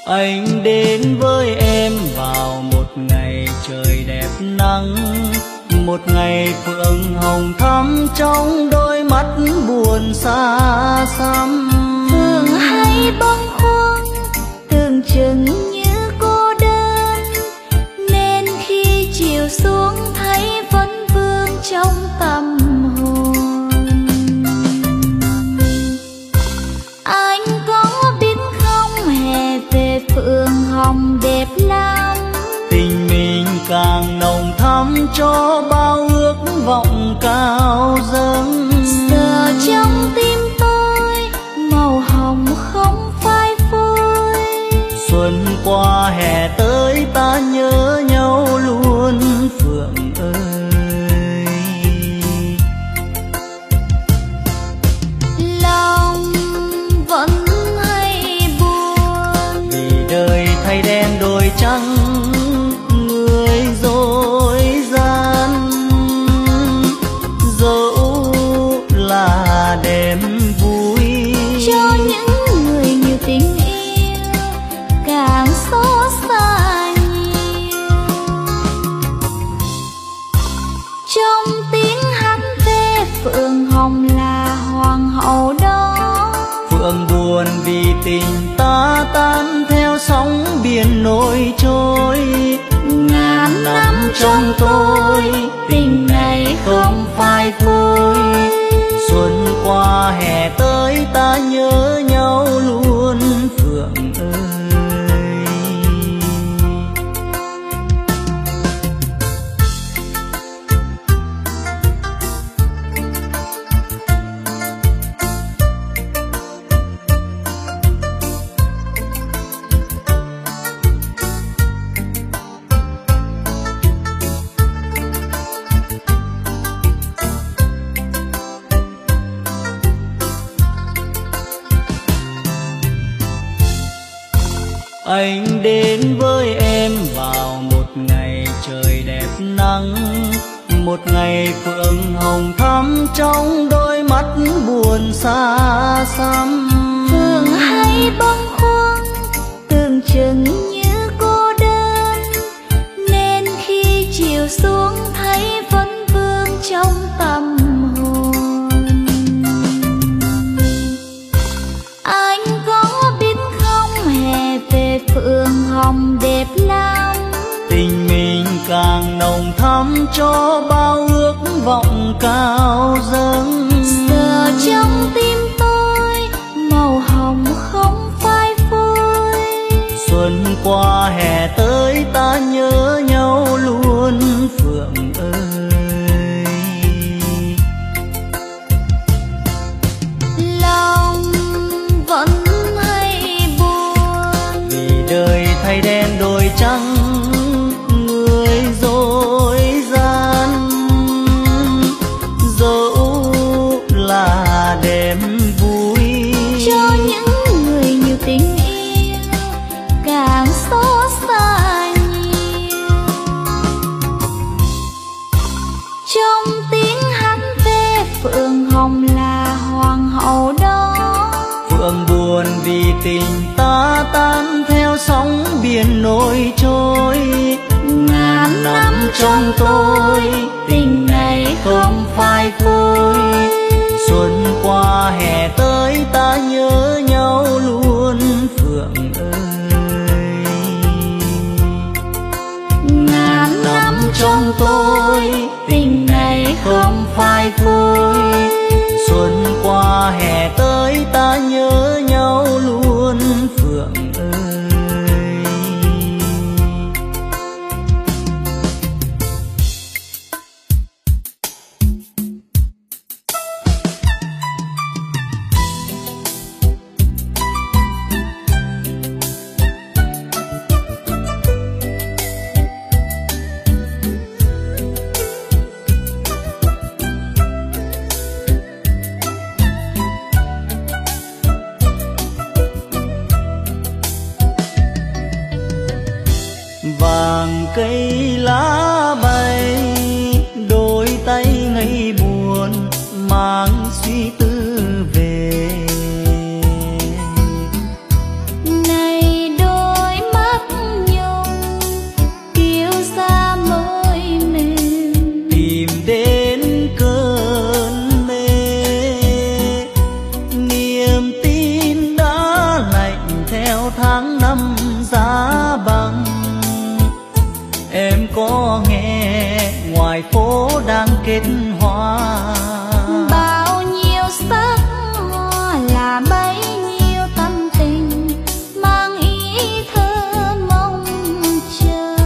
Anh đến với em vào một ngày trời đẹp nắng, một ngày phượng hồng thắm trong đôi mắt buồn xa xăm. Thường hay bâng khuâng tưởng chừng như cô đơn, nên khi chiều xuống thấy vẫn vương trong tâm hồn. Anh có biết không, hè về phượng hồng đẹp lắm, Tình mình càng nồng thắm cho bao ước vọng cao dâng. giờ trong tim tôi màu hồng không phai phôi. Xuân qua hè tới ta nhớ nhau luôn Phượng ơi. Lòng vẫn hay buồn Vì đời thay đen đổi trắng, người dối gian. Dẫu là đêm vui cho những người nhiều tình yêu càng xót xa nhiều. Trong tiếng hát về phượng hồng là hoàng hậu đó, Phượng buồn vì tình ta tan theo sóng biển nổi trôi. ngàn năm trong tôi tình này không phai phôi. Xuân qua hè tới ta nhớ nhau luôn Phượng ơi. Anh đến với em vào một ngày trời đẹp nắng, một ngày phượng hồng thắm trong đôi mắt buồn xa xăm. Thường hay bâng khuâng tưởng chừng như cô đơn, nên khi chiều xuống thấy vẫn vương trong tâm hồn. Anh có biết không, hè về phượng hồng đẹp lắm, Tình mình càng nồng thắm cho bao ước vọng cao dâng. giờ trong tim tôi màu hồng không phai phôi. Xuân qua hè tới ta nhớ nhau luôn Phượng ơi. Lòng vẫn hay buồn Vì đời thay đen đổi trắng, người dối gian. Dẫu là đêm vui cho những người nhiều tình yêu càng xót xa nhiều. Trong tiếng hát về phượng hồng là hoàng hậu đó, Phượng buồn vì tình ta tan theo sóng biển nổi trôi. ngàn năm trong tôi tình này không phai phôi. Xuân qua hè tới ta nhớ nhau luôn Phượng ơi. Ngàn năm trong tôi tình này không phai phôi. Xuân qua hè tới ta nhớ nhau luôn Phượng ơi. Vàng cây lá bay, đôi tay ngây buồn mang suy tư về. Này đôi có nghe ngoài phố đang kết hoa. Bao nhiêu sắc hoa là bấy nhiêu tâm tình, mang ý thơ mong chờ.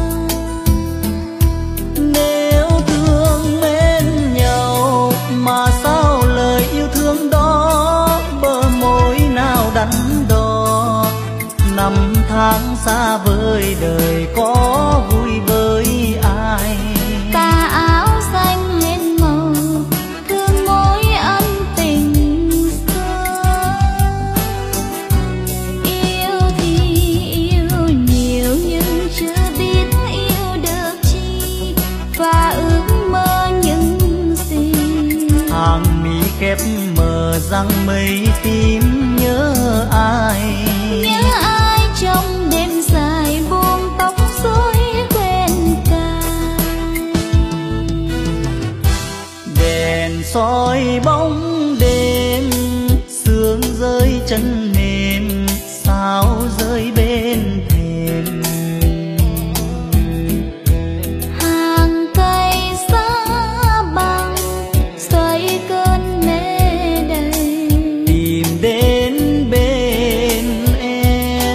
Nếu thương mến nhau mà sao lời yêu thương đó bờ môi nào đắn đo. Năm tháng xa vời đời có vui với ai. Tà áo xanh lên màu thương mối ân tình xưa. Yêu thì yêu nhiều nhưng chưa biết yêu được chi, và ước mơ những gì. Hàng mi khép mờ răng mây tím nhớ ai. Nhớ ai trong đêm dài buông tóc rối quên cài. Đèn soi bóng đêm sương rơi chân mềm, sao rơi bên thềm. Hàng cây giá băng xoay cơn mê đầy, Tìm đến bên em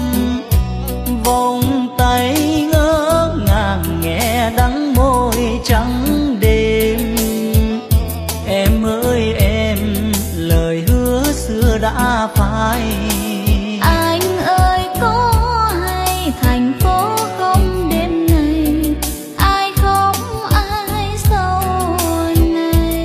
vòng tay ngỡ ngàng nghe đắng môi trắng đêm. Em ơi em lời hứa xưa đã phai. anh ơi có hay thành phố không đêm này, ai khóc ai sầu này.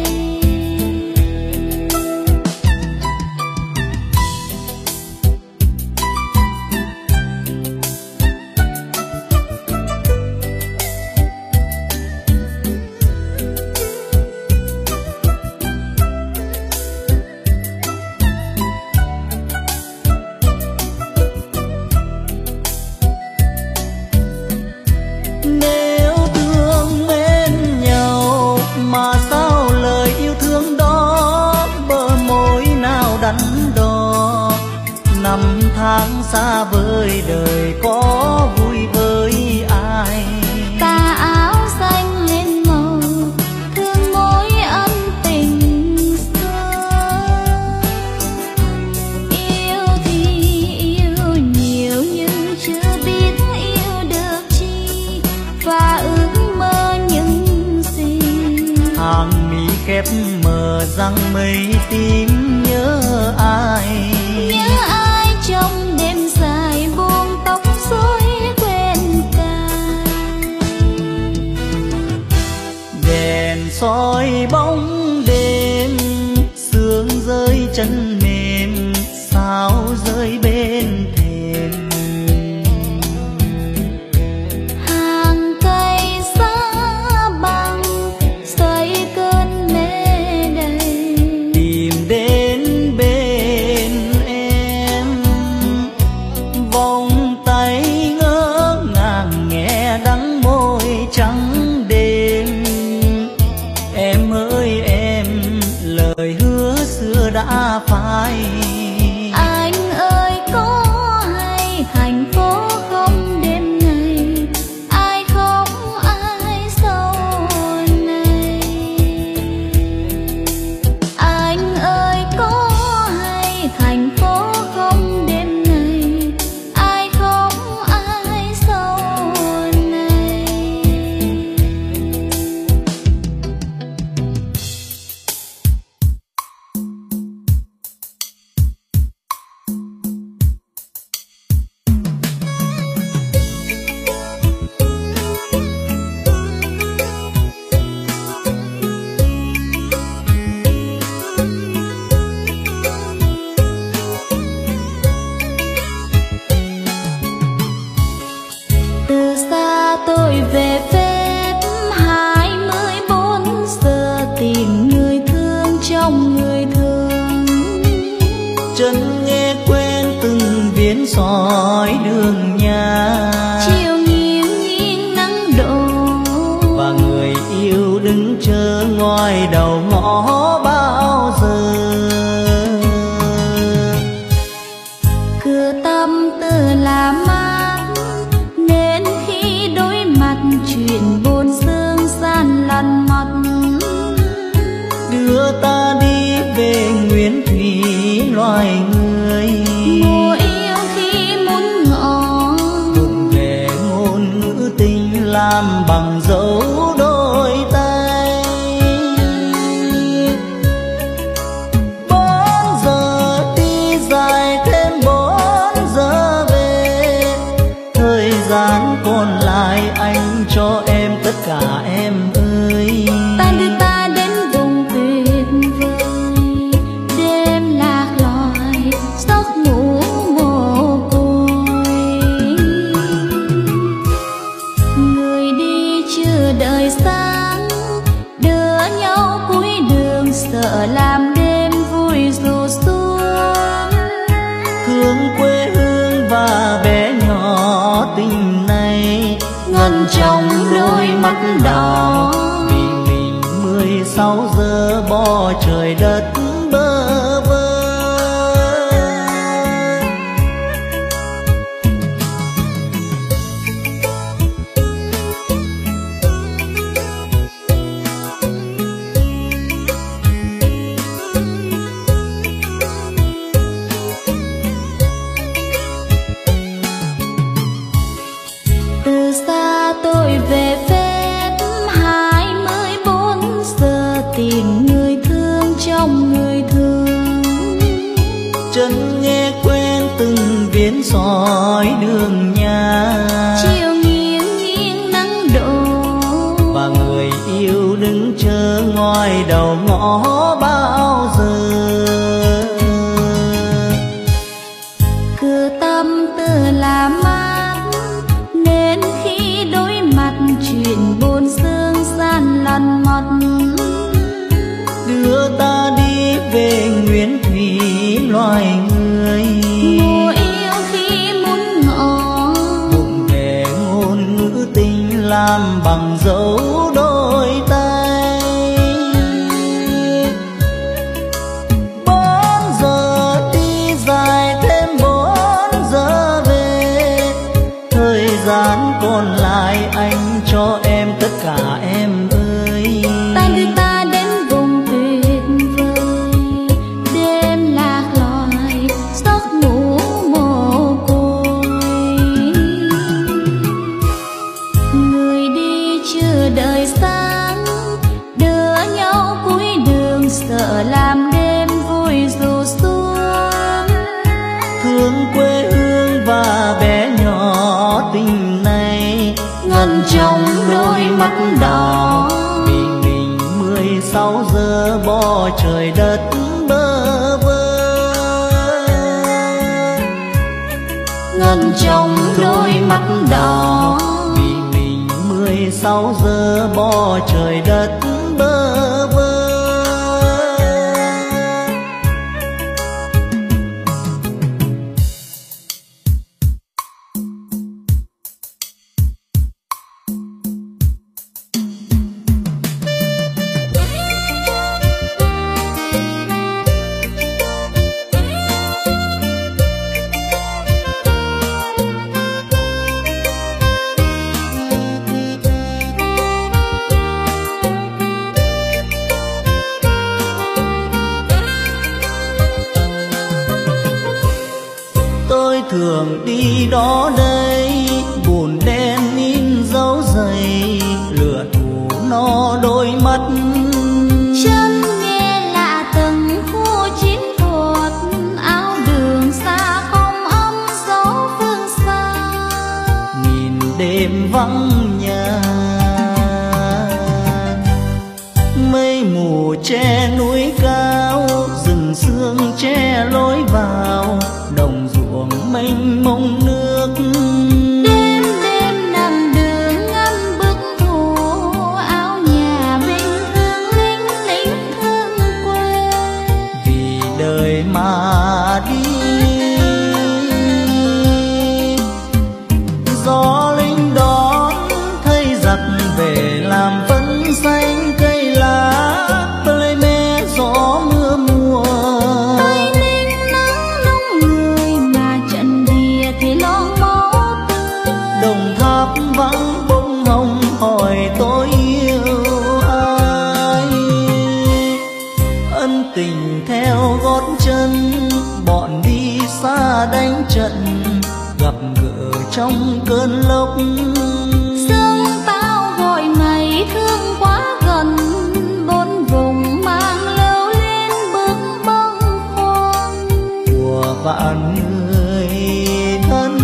Nếu thương mến nhau mà sao lời yêu thương đó bờ môi nào đắn đo. Năm tháng xa vời đời có vui với ai. Tà áo xanh lên màu thương mối ân tình xưa. Yêu thì yêu nhiều nhưng chưa biết yêu được chi, và ước mơ những gì. Hàng mi khép mờ răng mây tím nhớ ai. Nhớ ai trong đêm dài buông tóc rối quên cài. Đèn soi bóng đêm sương rơi chân mềm, sao rơi bên thềm. Hàng cây giá băng xoay cơn mê đầy, Tìm đến bên em vòng tay ngỡ ngàng nghe đắng môi trắng đêm. Em ơi em lời hứa xưa đã phai. anh ơi có hay thành phố không đêm này, ai khóc ai sầu này. Anh ơi có hay thành phố không đêm này, ai khóc ai sầu này. Từ xa tôi về phép 24 giờ tìm người thương trong người thương. Chân nghe quen từng viên sỏi đường nhà. Chiều nghiêng nghiêng nắng đổ, Và người yêu đứng chờ ngoài đầu ngõ bao giờ. cửa tâm tư là mát, nên khi đối mặt chuyện loài người. Mùa yêu khi muốn ngỏ vụng về ngôn ngữ tình làm bằng dấu đôi tay. 4 giờ đi dài thêm 4 giờ về, thời gian còn lại anh cho em tất cả em ơi. ta đưa ta đến vùng tuyệt vời, đêm lạc loài giấc ngủ mồ côi. Người đi chưa đợi sáng, đưa nhau cuối đường sợ làm đêm vui dù xuống. Thương quê hương và bé nhỏ tình này ngẩn trong đôi mắt đỏ, vì mình 16 giờ bỏ trời đất bơ vơ. Từ xa tôi về phép 24 giờ tìm người thương trong người thương. Chân nghe quen từng viên sỏi đường nhà, Chiều nghiêng nghiêng nắng đổ, và người yêu đứng chờ ngoài đầu ngõ bao giờ. cửa tâm tư là mát, nên khi đối mặt chuyện buồn sương gian lần một. Đưa ta đi về nguyên thủy loài người. Mùa yêu khi muốn ngỏ vụng về ngôn ngữ tình làm bằng dấu đôi tay. 4 giờ đi dài thêm 4 giờ về, thời gian còn lại anh cho em tất cả em ơi. ta đưa ta đến vùng tuyệt vời, đêm lạc loài giấc ngủ mồ côi. Người đi chưa đợi sáng, đưa nhau cuối đường sợ làm đêm vui dù xuống. Thương quê hương và bé nhỏ tình này ngẩn trong đôi mắt đỏ, vì mình 16 giờ bỏ trời đất bơ vơ. Ngẩn trong đôi mắt đỏ, vì mình 16 giờ bỏ trời đất bơ vơ. Tôi thường đi đó đây, buồn đen in dấu giày, lửa thủ nó đôi mắt. Chân nghe lạ từng khu chiến thuật, áo đường xa không ấm dấu phương xa. Nhìn đêm vắng nhà, mây mù che núi cao, rừng sương che lối vào, đồng ruộng mênh mông nước. Đêm đêm nằm đường ngắm bức thủ, áo nhà bình thương lính lính thương quê. Vì đời mà đi, gió lính đón thấy giặc về làm vẫn xanh cây lá, tơi mê gió mưa mùa. Tây ninh nắng nóng người mà trận địa thì lo máu gặp gỡ trong cơn lốc. Sương tao gọi mày thương quá gần, bốn vùng mang lưu lên bước bâng khuâng của vạn người thân.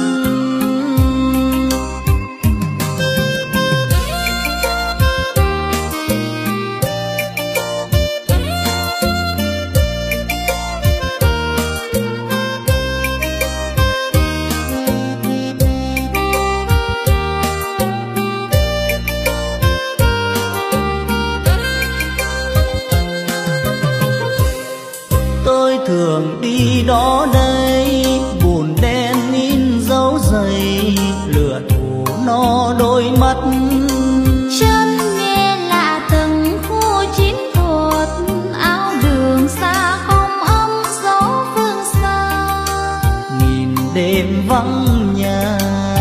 Thường đi đó đây, buồn đen in dấu giày, lửa thù no đôi mắt. Chân nghe lạ từng khu chiến thuật, áo đường xa không ấm gió phương xa. Nhìn đêm vắng nhà,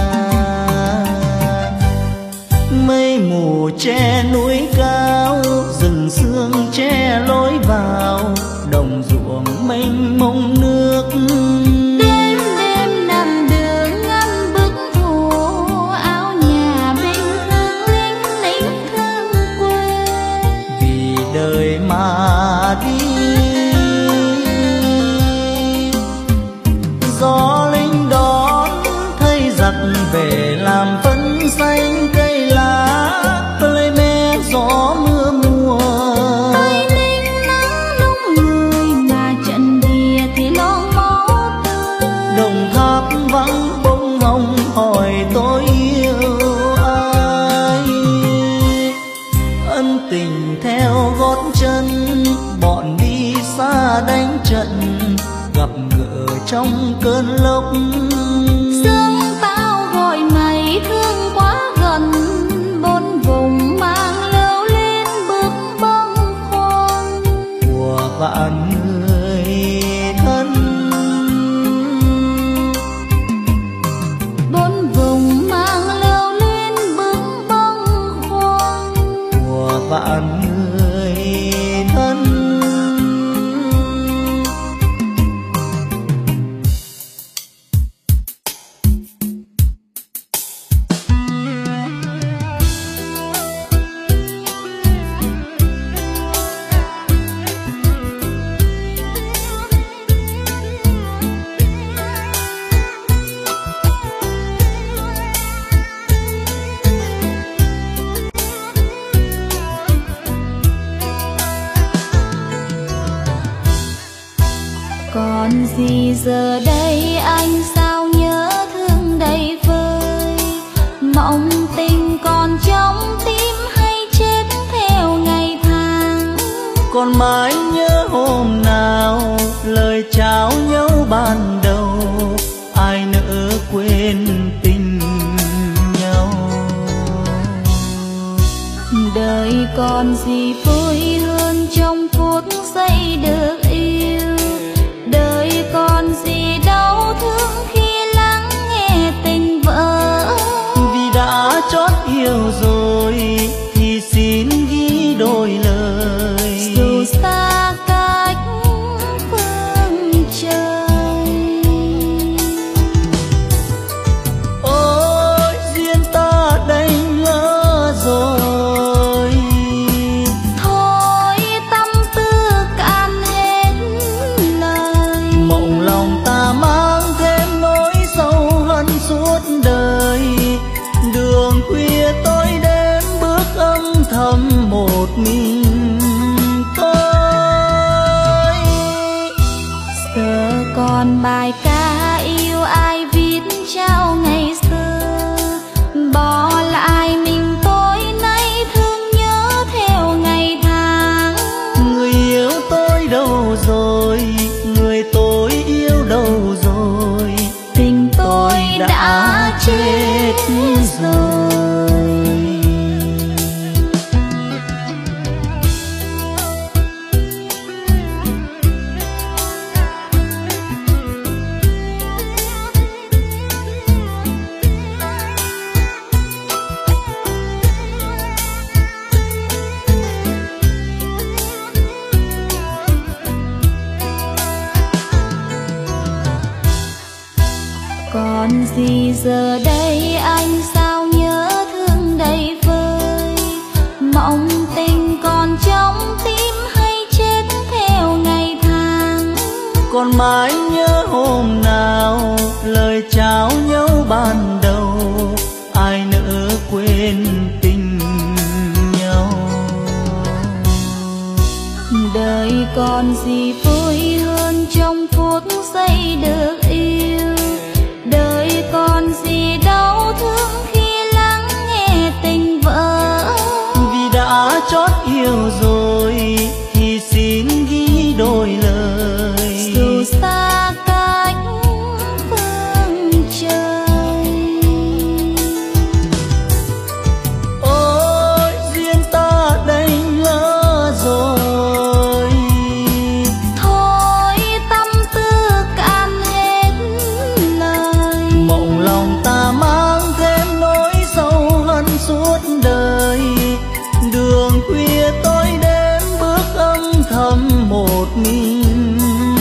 mây mù che núi cao, rừng sương che lối vào, đồng ruộng mênh mông nước. Đêm đêm nằm đường ngăn bức thù, áo nhà bình thương lính lính thương quê. Vì đời mà đi, gió lính đón thấy giặc về làm phấn xanh cây lá, lời mẹ gió mưa mùa. Đồng tháp vắng bông hồng hỏi tôi yêu ai. Ân tình theo gót chân, bọn đi xa đánh trận, gặp gỡ trong cơn lốc. Sương tao gọi mày thương quá gần, bốn vùng mang lưu lên bước bâng khuâng của vạn người thân. Bốn vùng mang lưu lên bước bâng khuâng của vạn người thân. Còn gì giờ đây anh sao nhớ thương đầy vơi, mộng tình còn trong tim hay chết theo ngày tháng. Còn mãi nhớ hôm nào lời chào nhau ban đầu, ai nỡ quên tình nhau. Đời còn gì vui hơn trong phút giây được yêu, đời còn gì đau thương khi lắng nghe tình vỡ. Vì đã chót yêu rồi thì xin ghi đôi lời, dù xa cách phương trời. Ôi duyên ta đây ngỡ rồi, Thôi tâm tư cạn hết lời, mộng lòng ta mang thêm nỗi sâu hận suốt đời. Đường khuya tôi đến bước âm thầm một mình tôi. giờ còn bài ca yêu ai viết trao ngày xưa, bỏ lại mình tôi nay thương nhớ theo ngày tháng. Người yêu tôi đâu rồi, người tôi yêu đâu rồi, Tình tôi đã chết rồi. Còn gì giờ đây anh sao nhớ thương đầy vơi, mộng tình còn trong tim hay chết theo ngày tháng. Còn mãi nhớ hôm nào lời chào nhau ban đầu, ai nỡ quên tình nhau. Đời còn gì vui hơn trong phút giây được yêu, đời còn gì đau thương khi lắng nghe tình vỡ. Vì đã chót yêu rồi thì xin ghi đôi lời, dù xa cách phương trời. Ôi duyên ta đành lỡ rồi, Thôi tâm tư cạn hết lời, mộng lòng ta mang thêm nỗi sâu hận suốt đời. Đường khuya tôi đến bước âm thầm một mình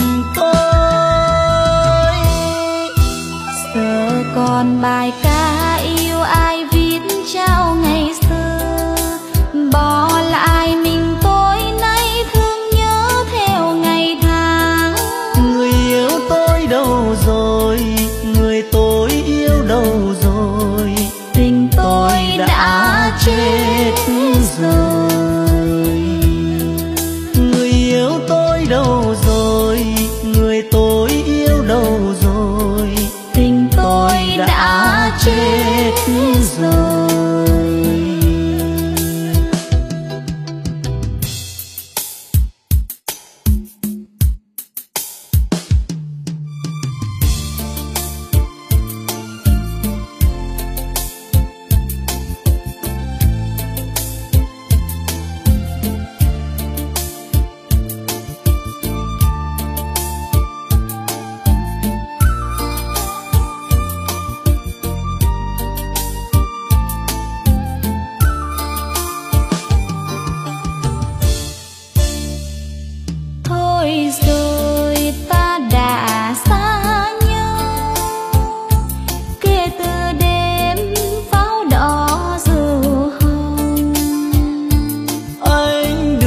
tôi. giờ còn bài ca yêu ai viết trao ngày xưa, bỏ lại mình tôi nay thương nhớ theo ngày tháng. Người yêu tôi đâu rồi, người tôi yêu đâu rồi, Tình tôi đã chết rồi. Người yêu tôi đâu rồi, người tôi yêu đâu rồi, tình tôi đã chết rồi. Thôi rồi ta đã xa nhau, kể từ đêm pháo đỏ dù hồng. Anh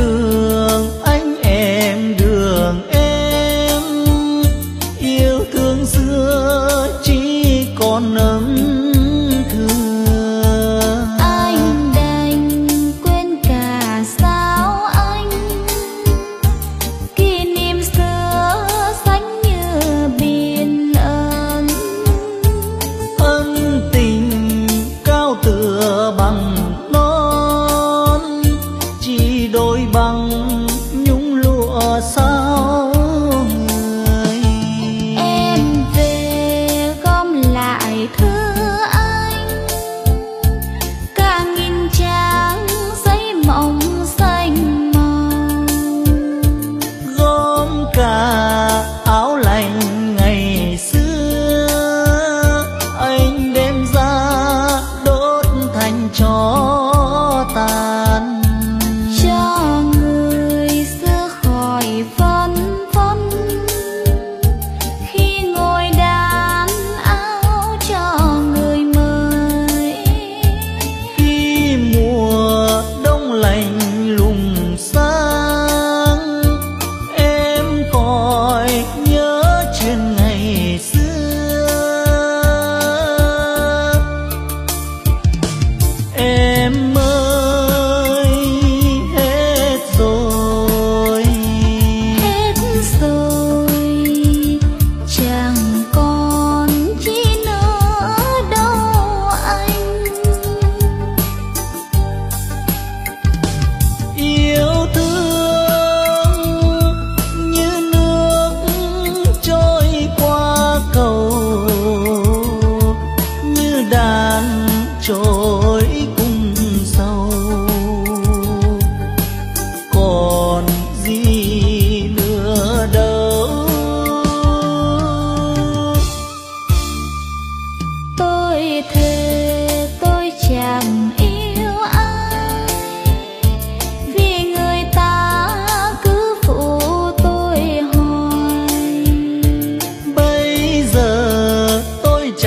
đường em, yêu thương xưa chỉ còn ấm thương. Anh đành quên cả sao anh, kỷ niệm xưa xanh như biển ân. Ân tình cao tựa bằng non, chỉ đôi bằng nhung lụa sao người. Em về gom lại thư anh, cả nghìn trang giấy mộng xanh màu. Gom cả áo lạnh ngày xưa, anh đem ra đốt thành tro tàn. Cho người xưa khỏi phân vân, khi ngồi đàn áo cho người mới. Khi mùa đông lạnh lùng sang, em còi nhớ chuyện ngày xưa. Em ơi hết rồi, Hết rồi chẳng còn chi nữa đâu anh. yêu thương như nước trôi qua cầu, như đàn trôi cùng sâu. Còn gì nữa đâu. Tôi thề tôi chẳng yêu ai, vì người ta cứ phụ tôi hoài. Bây giờ tôi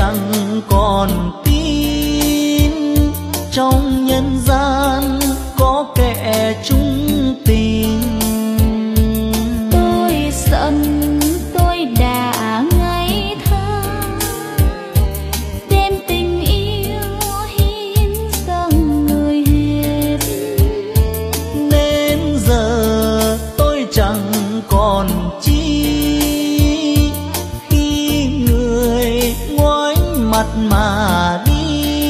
mặt mà đi.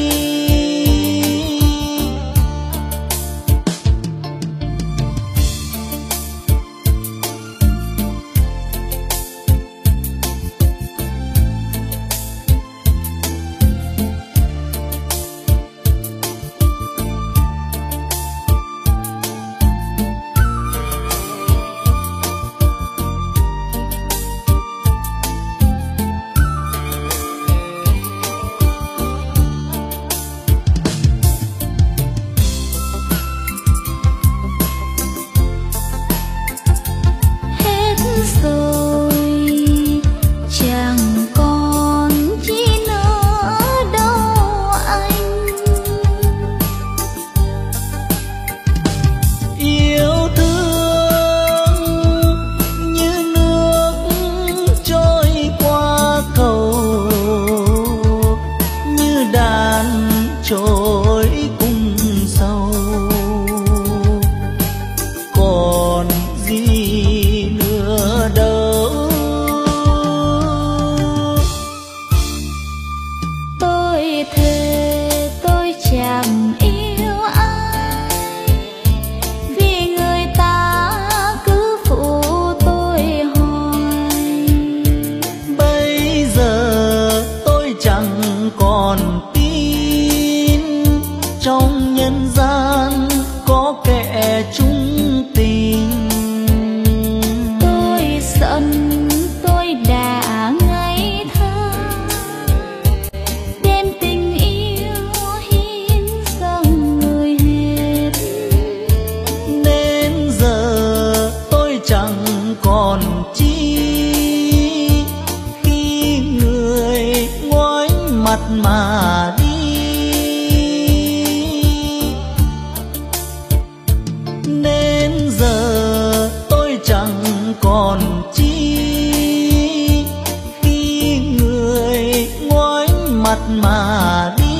Mà đi nên giờ tôi chẳng còn chi khi người ngoảnh mặt mà đi.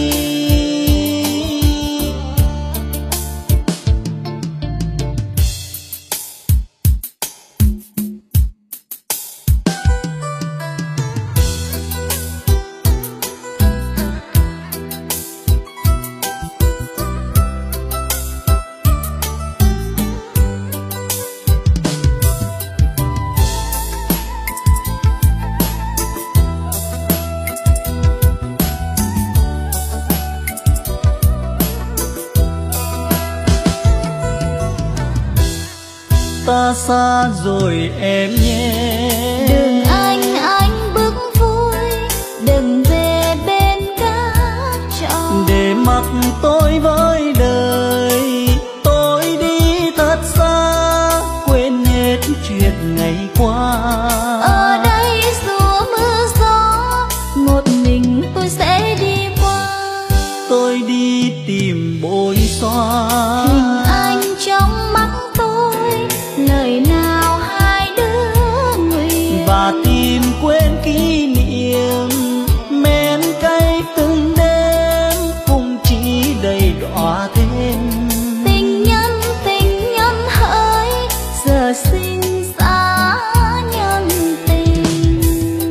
Ta xa rồi em nhé, đừng anh bước vui, đừng về bên các trò để mặc tôi với đời. Tôi đi thật xa, quên hết chuyện ngày qua. Ở đây dù mưa gió, một mình tôi sẽ đi qua. Tôi đi tìm bối xóa hình anh trong mắt tôi, lời nào hai đứa nguyện, và tìm quên kỷ niệm men cay từng đêm, cũng chỉ đầy đọa thêm tình nhân hỡi, giờ sinh xa nhân tình.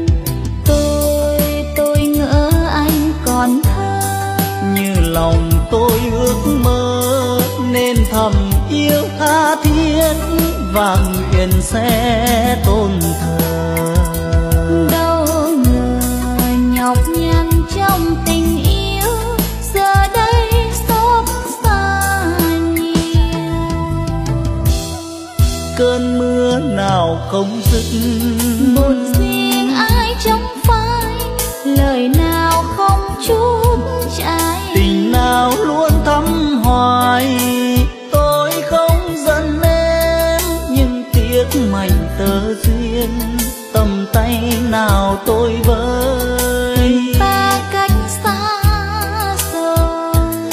Tôi ngỡ anh còn thơ, như lòng tôi ước mơ, nên thầm yêu tha thiết và nguyện sẽ tôn thờ. đâu ngờ nhọc nhằn trong tình yêu, giờ đây xót xa nhiều. Cơn mưa nào không dứt, một riêng ai trong phai, lời nào không chút trái, tình nào luôn thắm hoài. Tôi không giận em, nhưng tiếc mảnh tơ duyên, tầm tay nào tôi với ta cách xa rồi.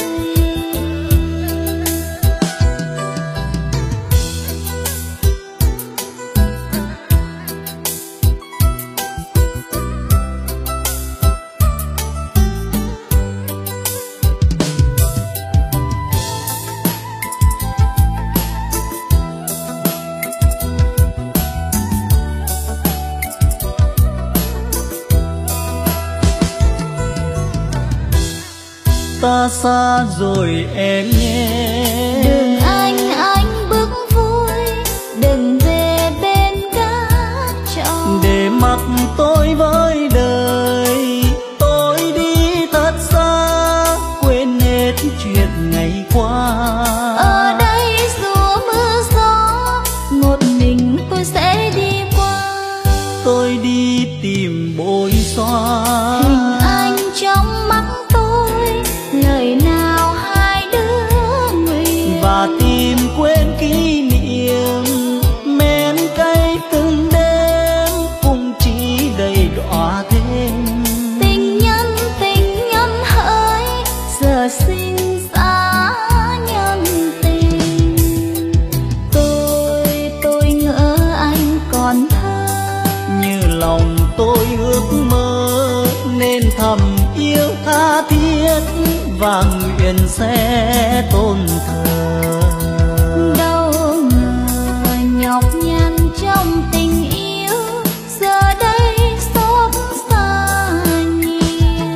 ta xa rồi em nhé. Đừng anh bước vui, đừng về bên gác tròn, để mặc tôi với đời. Tôi đi thật xa, quên hết chuyện ngày qua. Ở đây dù mưa gió, một mình tôi sẽ đi qua. Tôi đi tìm bối xóa hình anh trong mắt tôi, lời nào hai đứa nguyện, và tìm quên kỷ niệm men cay từng đêm, cũng chỉ đầy đọa thêm. tình nhân hỡi, giờ sinh xa nhân tình. Tôi ngỡ anh còn thơ, Như lòng tôi ước mơ nên thầm yêu tha thiết và nguyện sẽ tôn thờ. đâu ngờ nhọc nhằn trong tình yêu, giờ đây xót xa nhiều.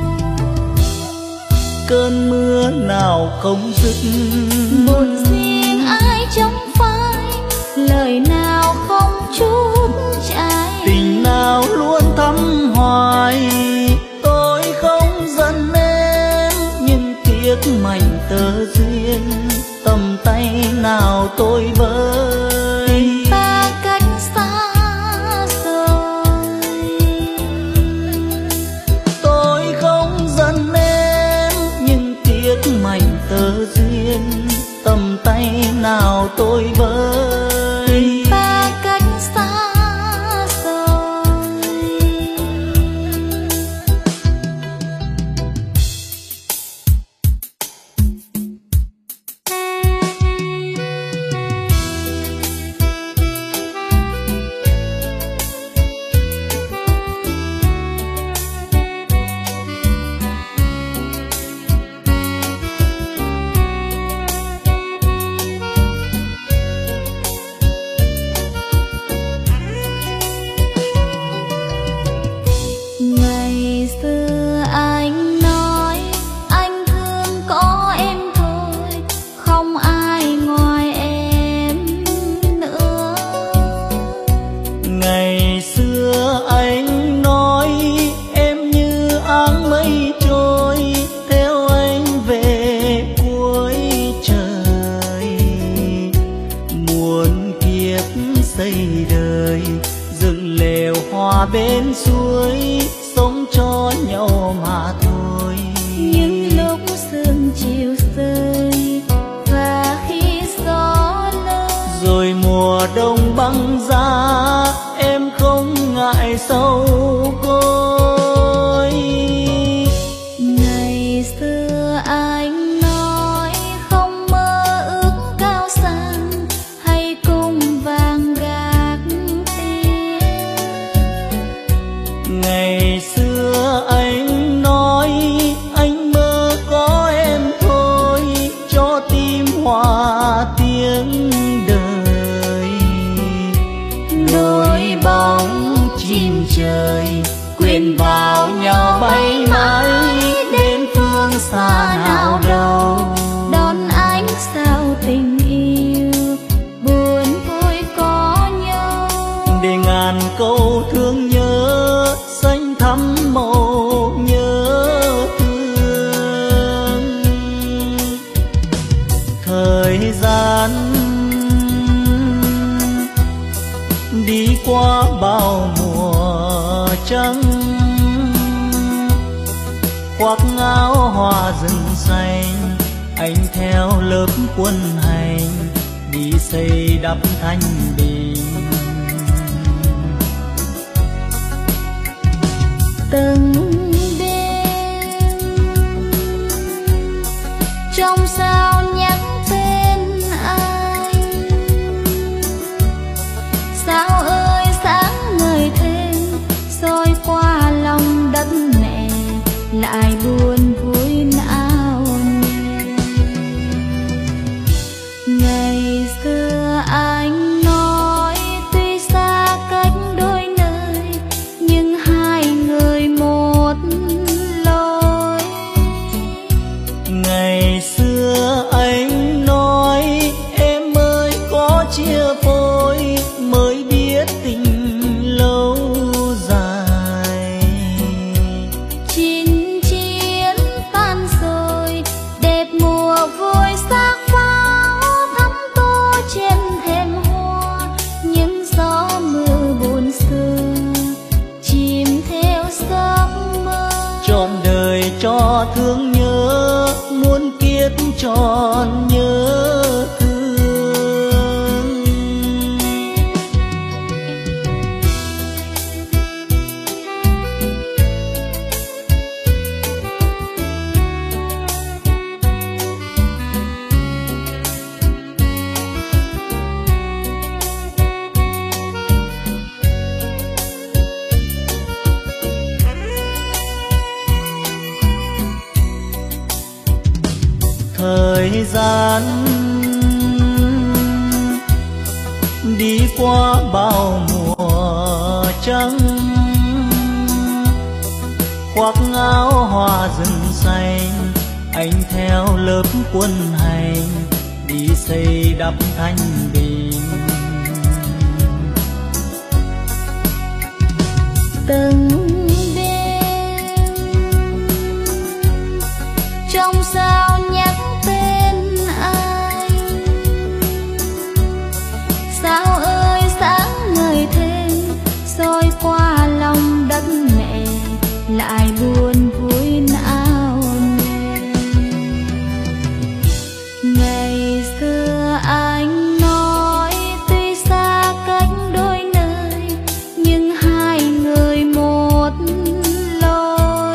Cơn mưa nào không dứt, Buồn riêng ai trong phai, lời nào không chút trái. tình nào luôn thắm hoài. Tôi không giận em nhưng tiếc mảnh tơ duyên, tầm tay nào tôi với. Ta cách xa rồi. Tôi không giận em nhưng tiếc mảnh tơ duyên, tầm tay nào tôi với. Ta cách xa rồi. Ngày xưa anh nói anh thương có em thôi, không ai ngoài em nữa. Ngày xưa anh nói em như áng mây trôi, theo anh về cuối trời. Muôn kiếp xây đời, dựng lều hoa bên suối, sống cho nhau mà thôi. Những lúc sương chiều rơi và khi gió lơ, Rồi mùa đông băng giá, em không ngại sâu gối. ngày xưa anh nói không mơ ước cao sang, hay cung vàng gác tiền. Ngày xưa anh nói anh mơ có em thôi, cho tim hòa tiếng đời. Đôi bóng chim trời quyện vào nhau bay mãi, đến phương xa nào đâu. Đón ánh sao tình yêu, buồn vui có nhau. Để ngàn câu thương nhớ xanh thắm màu nhớ thương. Thời gian đi qua bao mùa trắng, khoác áo hoa rừng xanh, anh theo lớp quân hành đi xây đắp thanh bình. Từng đêm trong sao nhắc tên anh, sao ơi sáng ngời thêm soi qua lòng đất mẹ, lại buồn vui não nề. Ngày xưa anh nói tuy xa cách đôi nơi, nhưng hai người một trọn đời cho thương nhớ, muôn kiếp tròn nhớ thương. Thời gian đi qua bao mùa trắng, khoác áo hoa rừng xanh, anh theo lớp quân hành đi xây đắp thanh bình. Từng đêm trong sao nhắc tên anh, sao ơi sáng ngời thêm soi qua lòng đất mẹ, lại buồn vui não nề. Ngày xưa anh nói tuy xa cách đôi nơi, nhưng hai người một lối.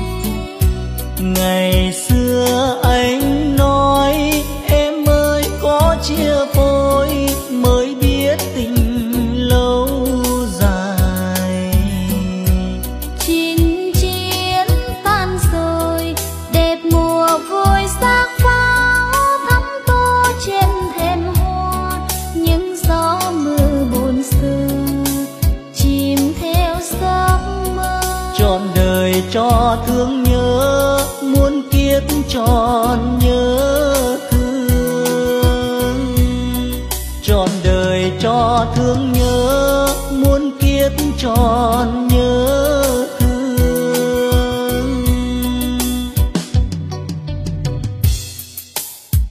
Ngày xưa anh nói em ơi có chia phôi mới biết tình lâu dài. Chinh chiến tan rồi đẹp mùa vui sắc pháo thắm tô trên thềm hoa, những gió mưa buồn sương chìm theo giấc mơ. Trọn đời cho thương nhớ, muôn kiếp tròn nhớ thương. Trọn đời cho thương nhớ, muôn kiếp tròn nhớ